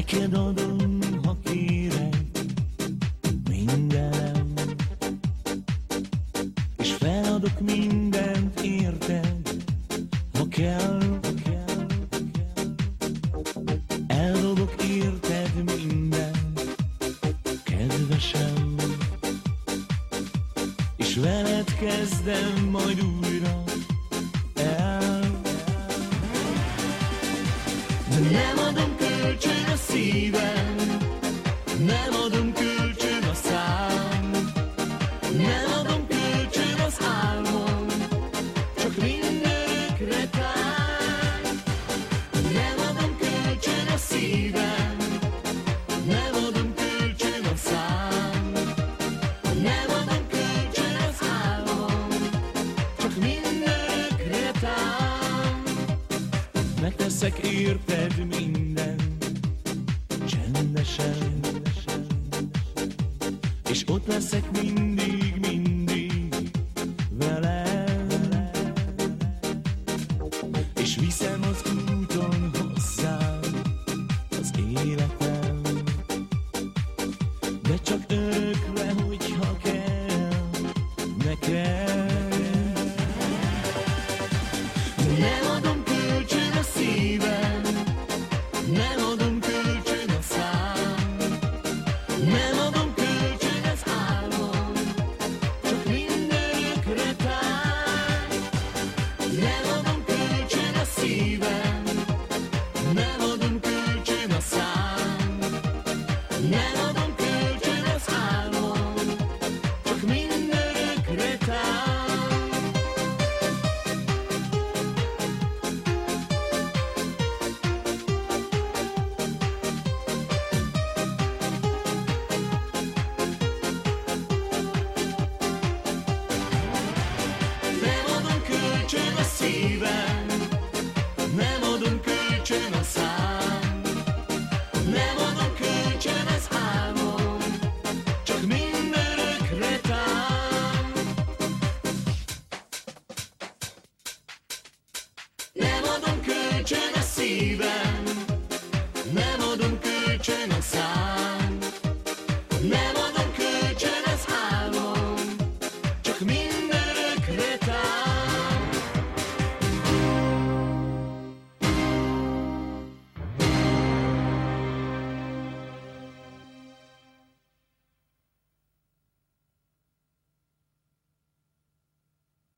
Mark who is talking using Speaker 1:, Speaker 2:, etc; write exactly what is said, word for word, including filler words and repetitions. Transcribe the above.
Speaker 1: Neked adom, ha kéred, mindenem, és feladok mindent érted, ha kell, ha kell, ha kell. Eldobok érted mindent, kedvesem, és veled kezdem majd újra el. De nem adom kölcsön a szívem, nem adom kölcsön a szám, nem adom kölcsön az álmom, csak mindörökre tán. Nem adom kölcsön a szívem, nem adom kölcsön a szám, nem adom kölcsön az álmom, csak mindörökre tán. Megteszek érted mindent, csendesen, és ott leszek mindig, mindig veled, és viszem az úton hozzád az életem, de csak örökre, hogyha kell neked. Nem adom kölcsön a szívem, nem adom kölcsön a szám, nem adom kölcsön az álmom, csak mindörökre tán. Nem adom kölcsön a szívem, nem adom kölcsön a szám, nem adom kölcsön az álmom, csak mindörökre tán. Nem adom kölcsön a szívem, nem adom kölcsön a szám, nem adom kölcsön az álmom, csak mindörökre tán. Nem adom kölcsön a szívem, nem adom kölcsön a szám,